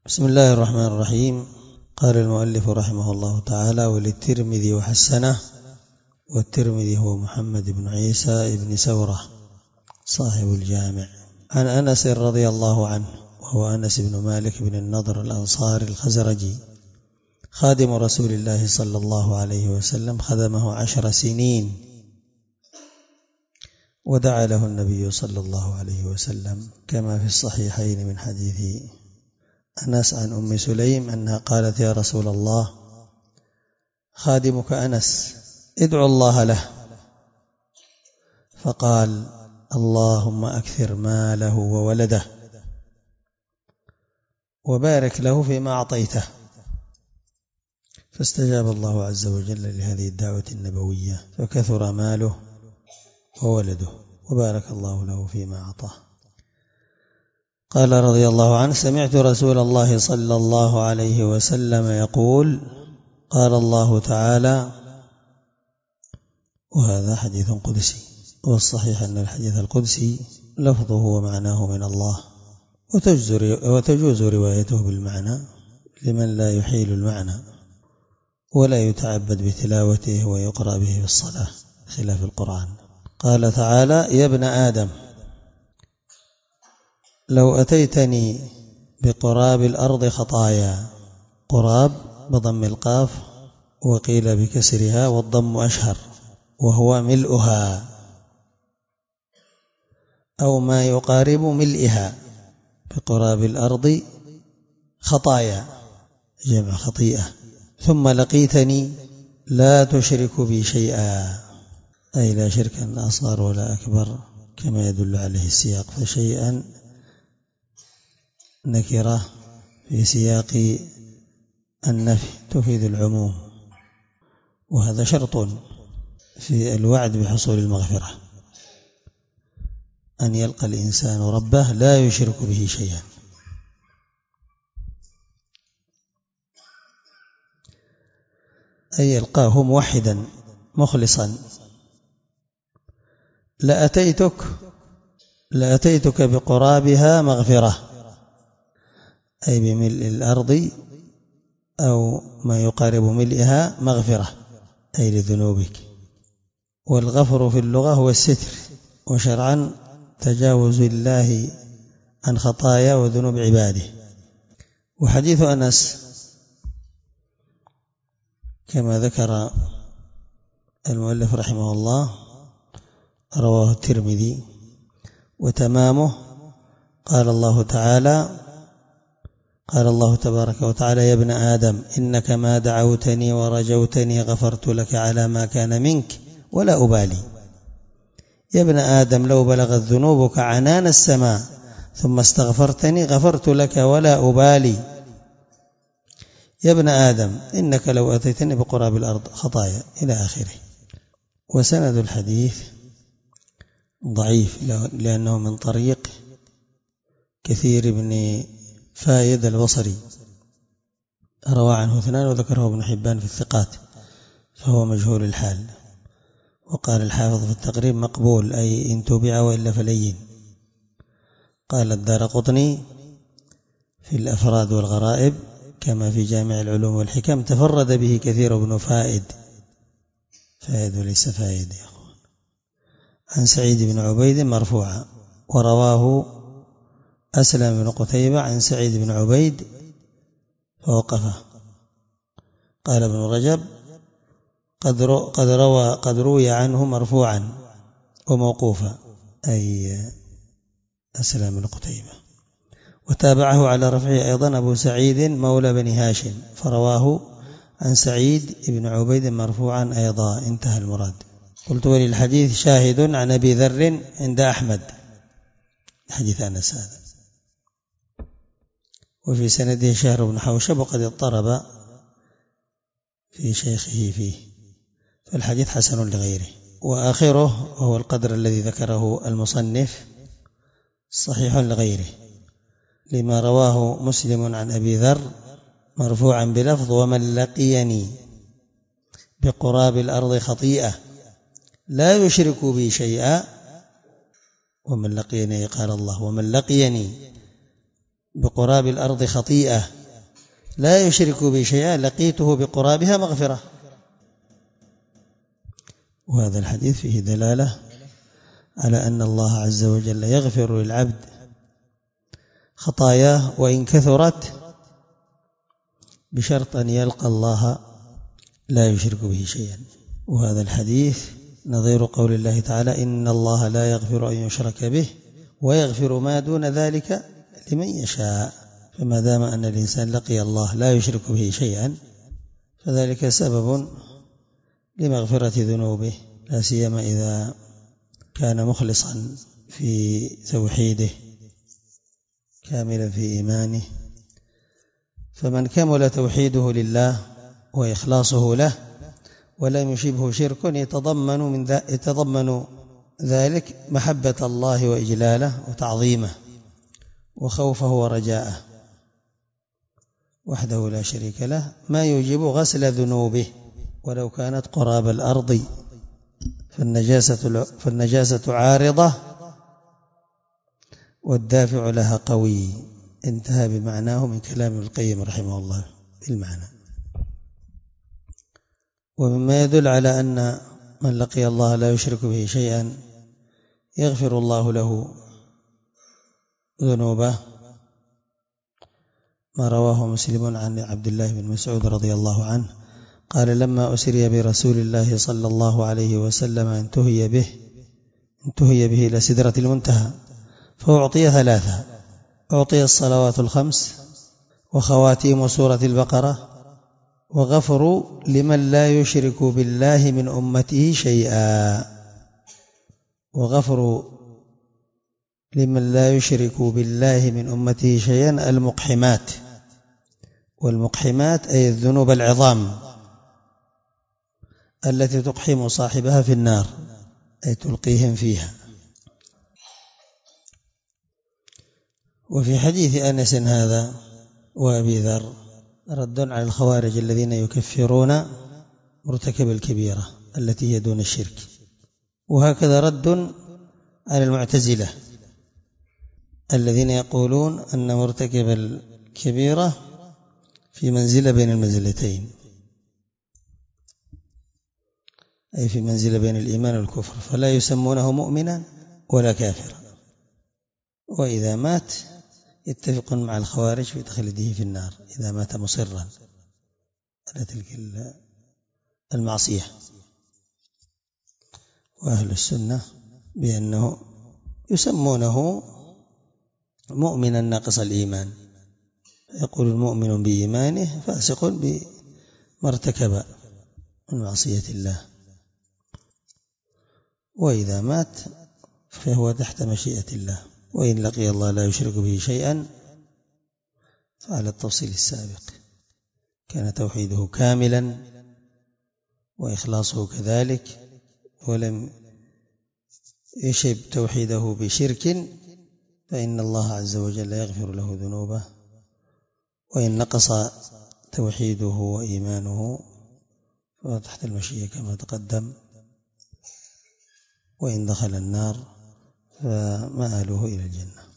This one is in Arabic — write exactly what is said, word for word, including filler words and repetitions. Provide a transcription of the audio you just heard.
بسم الله الرحمن الرحيم. قال المؤلف رحمه الله تعالى: وللترمذي وحسنه. والترمذي هو محمد بن عيسى بن سورة صاحب الجامع، عن أنس رضي الله عنه، وهو أنس بن مالك بن النضر الأنصاري الخزرجي، خادم رسول الله صلى الله عليه وسلم، خدمه عشر سنين، ودعا له النبي صلى الله عليه وسلم كما في الصحيحين من حديث أنس عن أم سليم أنها قالت: يا رسول الله، خادمك أنس، ادعو الله له. فقال: اللهم أكثر ماله وولده وبارك له فيما أعطيته. فاستجاب الله عز وجل لهذه الدعوة النبوية، فكثر ماله وولده وبارك الله له فيما أعطاه. قال رضي الله عنه: سمعت رسول الله صلى الله عليه وسلم يقول: قال الله تعالى. وهذا حديث قدسي، والصحيح أن الحديث القدسي لفظه ومعناه من الله، وتجوز روايته بالمعنى لمن لا يحيل المعنى ولا يتعبد بتلاوته ويقرأ به في الصلاة خلاف القرآن. قال تعالى: يا ابن آدم، لو أتيتني بقراب الأرض خطايا. قراب بضم القاف، وقيل بكسرها والضم أشهر، وهو ملؤها أو ما يقارب ملئها. بقراب الأرض خطايا جمع خطيئة. ثم لقيتني لا تشرك بي شيئا، أي لا شركا أصغر ولا أكبر كما يدل عليه السياق. فشيئا نكرة في سياق النفي تفيد العموم، وهذا شرط في الوعد بحصول المغفرة، أن يلقى الإنسان ربه لا يشرك به شيئا. أي يلقاه موحدا مخلصا. لأتيتك لأتيتك بقرابها مغفرة، أي بملء الأرض أو ما يقارب ملئها مغفرة، أي لذنوبك. والغفر في اللغة هو الستر، وشرعا تجاوز الله عن خطايا وذنوب عباده. وحديث أنس كما ذكر المؤلف رحمه الله رواه الترمذي، وتمامه قال الله تعالى: قال الله تبارك وتعالى: يا ابن آدم، إنك ما دعوتني ورجوتني غفرت لك على ما كان منك ولا أبالي. يا ابن آدم، لو بلغت ذنوبك عنان السماء ثم استغفرتني غفرت لك ولا أبالي. يا ابن آدم، إنك لو أتيتني بقراب الأرض خطايا إلى آخره. وسند الحديث ضعيف، لأنه من طريق كثير بن فايد البصري، روى عنه اثنان وذكره ابن حبان في الثقات، فهو مجهول الحال. وقال الحافظ في التقريب: مقبول، أي إن تبع وإلا فلين. قال الدارقطني في الأفراد والغرائب كما في جامع العلوم والحكم: تفرد به كثير بن فائد. فائد وليس فائد يا أخوان. عن سعيد بن عبيد مرفوعا، ورواه أسلم بن قتيبة عن سعيد بن عبيد فوقفه. قال ابن رجب: قد روى قد روي عنه مرفوعا وموقوفا، أي أسلم بن قتيبة. وتابعه على رفعه أيضا أبو سعيد مولى بن هاشم، فرواه عن سعيد بن عبيد مرفوعا أيضا. انتهى المراد. قلت: وللحديث شاهد عن أبي ذر عند أحمد، حديث أنس هذا، وفي سنده شهر بن حوشب، وقد اضطرب في شيخه فيه، فالحديث حسن لغيره. وآخره وهو القدر الذي ذكره المصنف صحيح لغيره، لما رواه مسلم عن أبي ذر مرفوعا بلفظ: ومن لقيني بقراب الأرض خطيئة لا يشرك بي شيئا. ومن لقيني، قال الله: ومن لقيني بقراب الأرض خطيئة لا يشرك بي شيئا لقيته بقرابها مغفرة. وهذا الحديث فيه دلالة على أن الله عز وجل يغفر للعبد خطاياه وإن كثرت بشرط أن يلقى الله لا يشرك به شيئا. وهذا الحديث نظير قول الله تعالى إن الله لا يغفر أن يشرك به ويغفر ما دون ذلك لمن يشاء. فما دام أن الإنسان لقي الله لا يشرك به شيئا فذلك سبب لمغفرة ذنوبه، لا سيما إذا كان مخلصا في توحيده كاملا في إيمانه. فمن كمل توحيده لله وإخلاصه له ولم يشبه شرك يتضمن من يتضمن ذلك محبة الله وإجلاله وتعظيمه وخوفه ورجاءه وحده لا شريك له، ما يوجب غسل ذنوبه ولو كانت قراب الأرض. فالنجاسة, فالنجاسة عارضة والدافع لها قوي. انتهى بمعناه من كلام ابن القيم رحمه الله بالمعنى. ومما يدل على أن من لقي الله لا يشرك به شيئا يغفر الله له ذنوبه ما رواه مسلم عن عبد الله بن مسعود رضي الله عنه قال لما أسري برسول الله صلى الله عليه وسلم انتهي به انتهي به إلى سدرة المنتهى فأعطي ثلاثة: أعطي الصلوات الخمس وخواتيم سورة البقرة وغفر لمن لا يشرك بالله من أمته شيئا. وغفر لمن لا يشرك بالله من أمته شيئا المقحمات، والمقحمات أي الذنوب العظام التي تقحم صاحبها في النار أي تلقيهم فيها. وفي حديث أنس هذا وأبي ذر رد على الخوارج الذين يكفرون مرتكب الكبيرة التي هي دون الشرك، وهكذا رد على المعتزلة الذين يقولون أن مرتكب الكبيرة في منزلة بين المنزلتين، أي في منزلة بين الإيمان والكفر، فلا يسمونه مؤمنا ولا كافرا، وإذا مات يتفق مع الخوارج في تخليده في النار إذا مات مصرا على تلك المعصية. وأهل السنة بأنه يسمونه مؤمنا ناقص الإيمان، يقول المؤمن بإيمانه فاسق بما ارتكب من معصية الله، وإذا مات فهو تحت مشيئة الله. وإن لقي الله لا يشرك به شيئا فعلى التفصيل السابق كان توحيده كاملا وإخلاصه كذلك، ولم يشب توحيده بشرك فإن الله عز وجل يغفر له ذنوبه. وإن نقص توحيده وإيمانه فهو تحت المشيئة كما تقدم، وإن دخل النار فمآله إلى الجنة.